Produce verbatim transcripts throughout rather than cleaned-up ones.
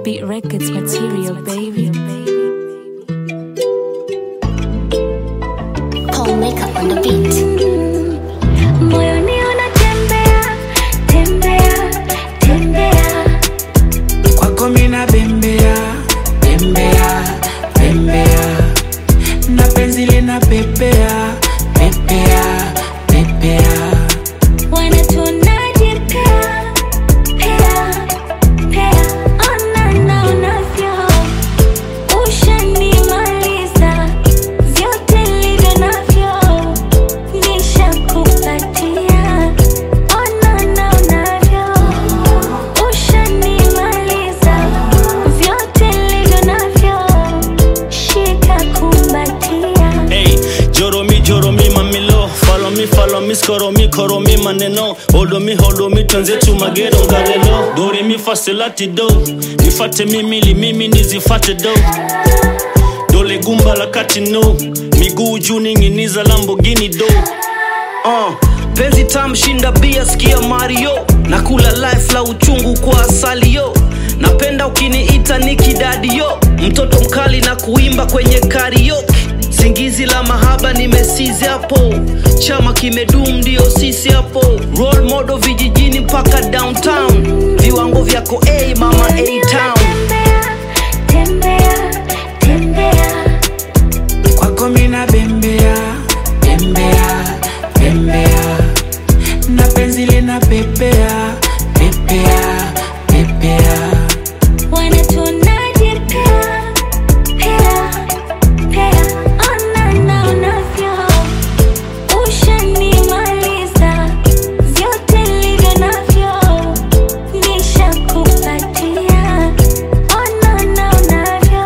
Beat Records material, baby. Paul Makeup on the beat. Moyoni unatembea, tembea, tembea. Kwako mina bembea, bembea, bembea. Na penzi lina pepea, pepea, pepea. Wana tunajipea, pea, pea. Ona na unavyo, ushanimaliza. Vyote nilivyo navyo, nishakupatia. Ona na unavyo, ushanimaliza. Vyote nilivyo navyo, shika kumbatia. Hey, joro mi, joro mi, mamilo. Follow me, follow me, skoro mi, koro mi, maneno. Hold me, hold me, twenzetu magero, ngarelo. Dori mi, fasilati do. Nifate mimili, mimi nizifate do. Dole gumba la kati no. Miguu juu ninginiza Lamborghini do. Uh, penzi tamu shinda bia sikia Mario. Nakula life la uchungu kwa asali yo. Napenda ukiniita Niki Daddy yo. Mtoto mkali na kuimba kwenye karaoke. Singizi la mahaba nimesizi hapo. Chama kimedum ndio sisi hapo. Role model vijijini mpaka downtown. Viwango vyako A hey, mama A-Town. Tembea, tembea. Kwako mina bembea, bembea, bembea. Na penzi lina pepea, pepea, pepea. Wana tunajipea, pea, pea. Ona na unavyo, ushanimaliza. Vyote nilivyo navyo, nishakupatia. Ona na unavyo,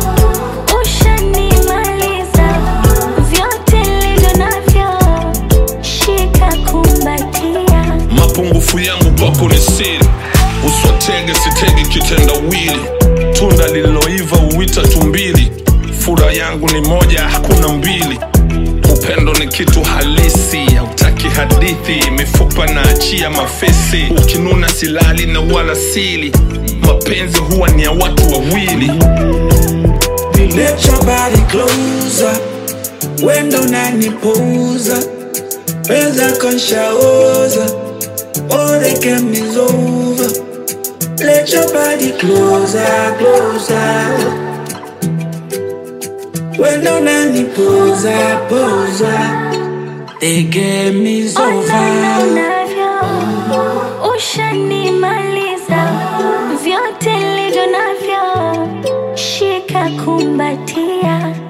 ushanimaliza. Vyote nilivyo navyo, shika kumbatia. Mapungufu yangu kwako ni siri. Uswatege sitege kitendawili. Tunda lililoiva uwita tumbili. Furaha yangu ni moja hakuna mbili. Upendo ni kitu halisi, hautaki hadithi. Mifupa na achia mafesi. Ukinuna silali na wala sili. Mapenzi huwa ni ya watu wawili. Let your body closer. Wendo unanipuuza. Peza konshaoza. All the game is over. Let your body closer, closer. Wendo unanipuuza, puuza. The game is Ona na over. unavyo, ushanimaliza. Vyote nilivyo navyo, shika kumbatia.